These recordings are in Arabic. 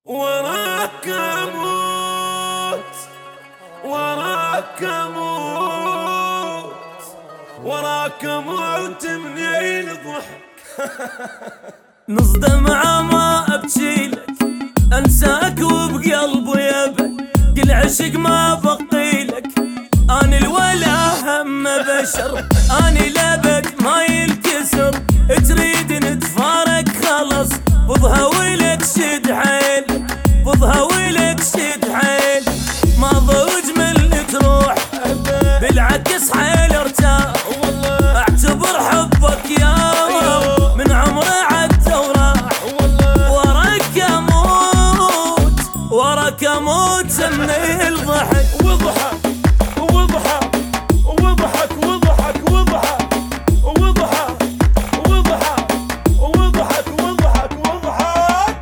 وراك اموت وراك اموت وراك اموت من الضحك. نص دمعة ما ابكيلك انساك وبقلبي يبك، قل عشق ما بقيلك. اني الولا هم بشر، اني لابد ما ينكسر. تريد نتفارق خلص بضها ولك شد حيل، بضها ولك شد حيل. ما ضوج من اللي تروح بالعكس حيل ارتاح. اعتبر حبك يا من عمري عدى وراح. وراك اموت وراك اموت من الضحك. وضحك وضحك وضحك وضحك وضحك وضحك وضحك وضحك وضحك وضحك.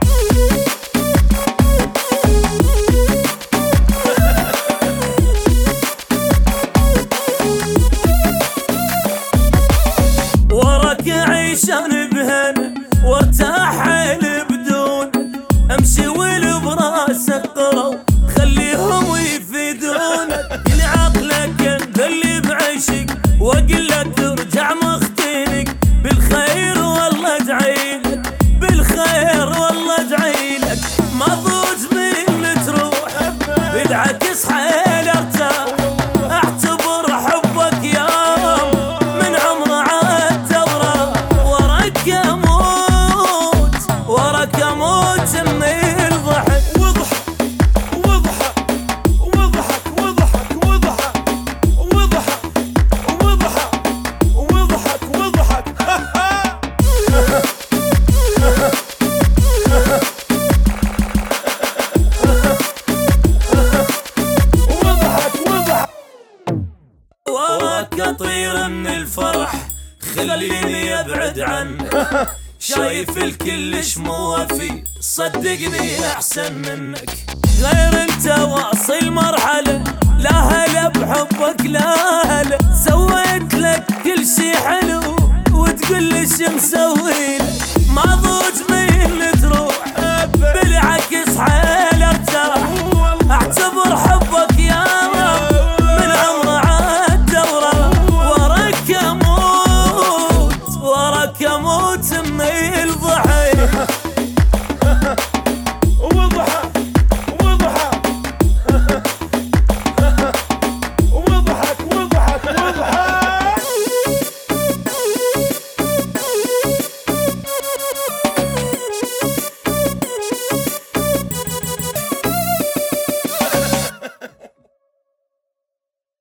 وراك عيشان بهنا وارتاح حيل بدونك. امشي والبراسك قروا خليهم يفيدونك. كل عقلك ذلي بعشق واقول لك ارجع مختينك. بالخير والله ادعيلك، بالخير والله ادعيلك. ما ضوج من تروح بالعكس حيل ارتاح. اعتبر حبك يوم من عمر عدى وراح. وراك اموت وراك اموت من الضحك. وضحك وضحك وضحك وضحك وضحك وضحك وضحك وضحك وضحك. وضحك وضحك. وراك اطير من الفرح خليني ابعد عنك. شايف الكلش موافي صدقني احسن منك. غير انت واصل مرحلة لا هلا بحبك لا هلا. سويت لك كل شي حلو وتقول لي شو مسوي لك. ما ضوج من تروح